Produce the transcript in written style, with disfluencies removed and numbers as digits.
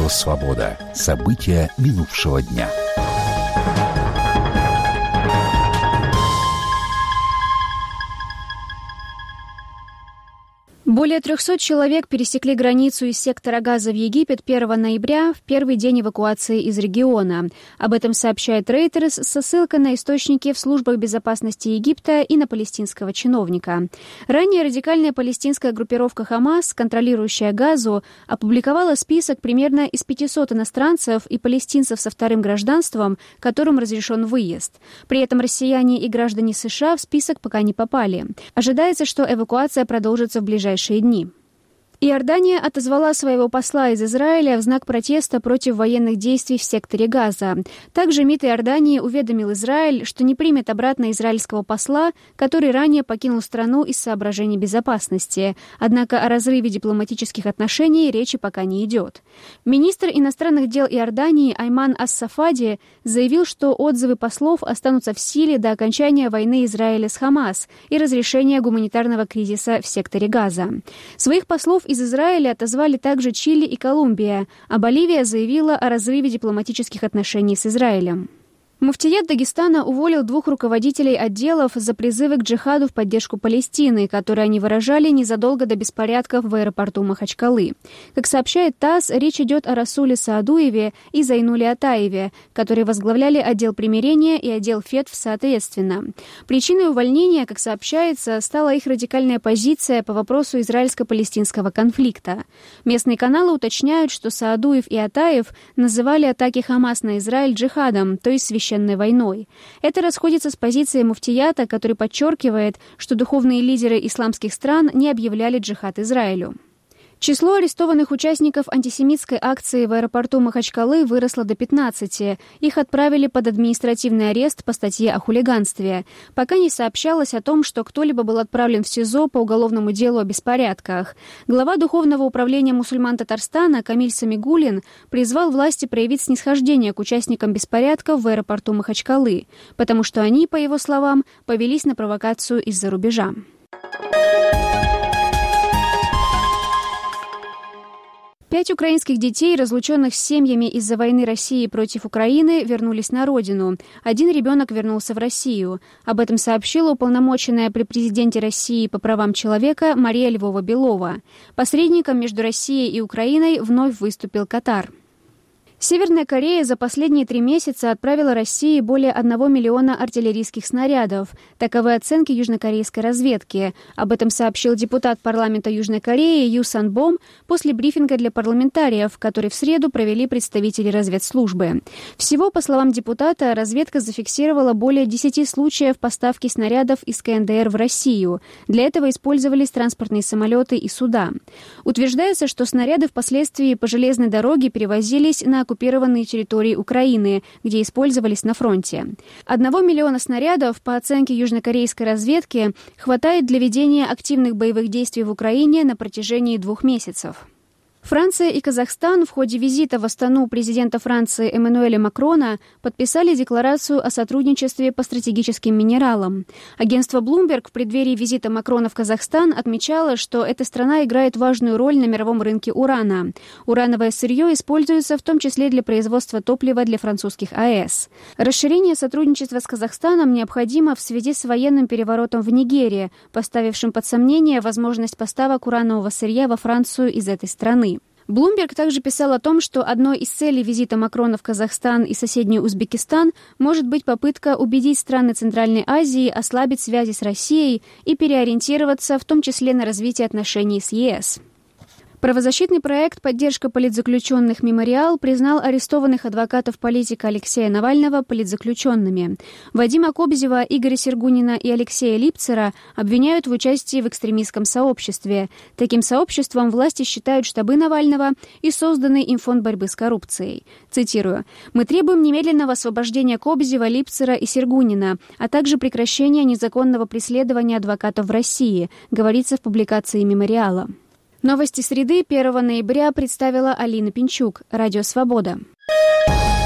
Радио «Свобода». События минувшего дня. Более 300 человек пересекли границу из сектора Газа в Египет 1 ноября, в первый день эвакуации из региона. Об этом сообщает Reuters со ссылкой на источники в службах безопасности Египта и на палестинского чиновника. Ранее радикальная палестинская группировка «Хамас», контролирующая Газу, опубликовала список примерно из 500 иностранцев и палестинцев со вторым гражданством, которым разрешен выезд. При этом россияне и граждане США в список пока не попали. Ожидается, что эвакуация продолжится в ближайшие дни. Иордания отозвала своего посла из Израиля в знак протеста против военных действий в секторе Газа. Также МИД Иордании уведомил Израиль, что не примет обратно израильского посла, который ранее покинул страну из соображений безопасности. Однако о разрыве дипломатических отношений речи пока не идет. Министр иностранных дел Иордании Айман ас-Сафади заявил, что отзывы послов останутся в силе до окончания войны Израиля с Хамас и разрешения гуманитарного кризиса в секторе Газа. Своих послов из Израиля отозвали также Чили и Колумбия, а Боливия заявила о разрыве дипломатических отношений с Израилем. Муфтият Дагестана уволил 2 руководителей отделов за призывы к джихаду в поддержку Палестины, которые они выражали незадолго до беспорядков в аэропорту Махачкалы. Как сообщает ТАСС, речь идет о Расуле Саадуеве и Зайнуле Атаеве, которые возглавляли отдел примирения и отдел ФЕТФ соответственно. Причиной увольнения, как сообщается, стала их радикальная позиция по вопросу израильско-палестинского конфликта. Местные каналы уточняют, что Саадуев и Атаев называли атаки Хамас на Израиль джихадом, то есть священной войной. Это расходится с позицией муфтията, который подчеркивает, что духовные лидеры исламских стран не объявляли джихад Израилю. Число арестованных участников антисемитской акции в аэропорту Махачкалы выросло до 15. Их отправили под административный арест по статье о хулиганстве. Пока не сообщалось о том, что кто-либо был отправлен в СИЗО по уголовному делу о беспорядках. Глава Духовного управления мусульман Татарстана Камиль Самигуллин призвал власти проявить снисхождение к участникам беспорядков в аэропорту Махачкалы, потому что они, по его словам, повелись на провокацию из-за рубежа. 5 украинских детей, разлученных с семьями из-за войны России против Украины, вернулись на родину. 1 ребенок вернулся в Россию. Об этом сообщила уполномоченная при президенте России по правам человека Мария Львова-Белова. Посредником между Россией и Украиной вновь выступил Катар. Северная Корея за последние 3 месяца отправила России более 1 миллиона артиллерийских снарядов. Таковы оценки южнокорейской разведки. Об этом сообщил депутат парламента Южной Кореи Ю Сан-бом после брифинга для парламентариев, который в среду провели представители разведслужбы. Всего, по словам депутата, разведка зафиксировала более 10 случаев поставки снарядов из КНДР в Россию. Для этого использовались транспортные самолеты и суда. Утверждается, что снаряды впоследствии по железной дороге перевозились на оккупированные территории Украины, где использовались на фронте. 1 миллиона снарядов, по оценке южнокорейской разведки, хватает для ведения активных боевых действий в Украине на протяжении 2 месяцев. Франция и Казахстан в ходе визита в Астану президента Франции Эммануэля Макрона подписали декларацию о сотрудничестве по стратегическим минералам. Агентство Bloomberg в преддверии визита Макрона в Казахстан отмечало, что эта страна играет важную роль на мировом рынке урана. Урановое сырье используется в том числе для производства топлива для французских АЭС. Расширение сотрудничества с Казахстаном необходимо в связи с военным переворотом в Нигерии, поставившим под сомнение возможность поставок уранового сырья во Францию из этой страны. Bloomberg также писал о том, что одной из целей визита Макрона в Казахстан и соседний Узбекистан может быть попытка убедить страны Центральной Азии ослабить связи с Россией и переориентироваться в том числе на развитие отношений с ЕС. Правозащитный проект «Поддержка политзаключенных Мемориал» признал арестованных адвокатов политика Алексея Навального политзаключенными. Вадима Кобзева, Игоря Сергунина и Алексея Липцера обвиняют в участии в экстремистском сообществе. Таким сообществом власти считают штабы Навального и созданный им фонд борьбы с коррупцией. Цитирую: «Мы требуем немедленного освобождения Кобзева, Липцера и Сергунина, а также прекращения незаконного преследования адвокатов в России», говорится в публикации «Мемориала». Новости среды 1 ноября представила Алина Пинчук. Радио «Свобода».